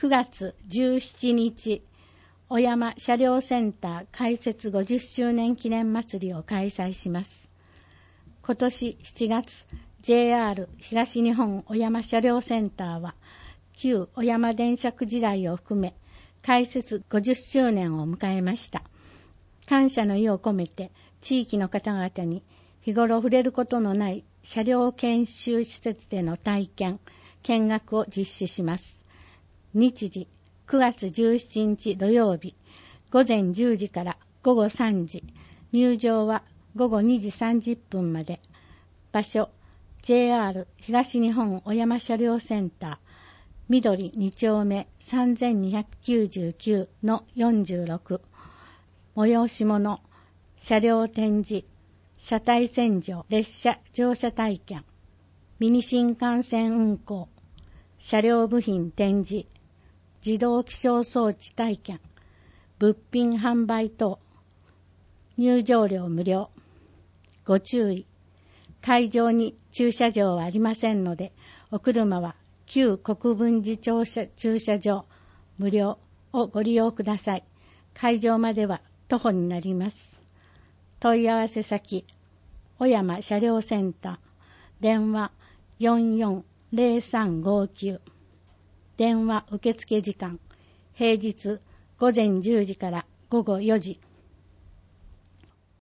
9月17日、小山車両センター開設50周年記念祭りを開催します。今年7月、JR 東日本小山車両センターは、旧小山電車区時代を含め、開設50周年を迎えました。感謝の意を込めて、地域の方々に日頃触れることのない車両研修施設での体験、見学を実施します。日時、9月17日土曜日、午前10時から午後3時、入場は午後2時30分まで。場所、JR 東日本小山車両センター、緑2丁目 3299-46。催し物、車両展示、車体洗浄、列車乗車体験、ミニ新幹線運行、車両部品展示、自動気象装置体験、物品販売等、入場料無料。ご注意、会場に駐車場はありませんので、お車は旧国分寺駐車場無料をご利用ください。会場までは徒歩になります。問い合わせ先、小山車両センター、電話440359。電話受付時間、平日午前10時から午後4時、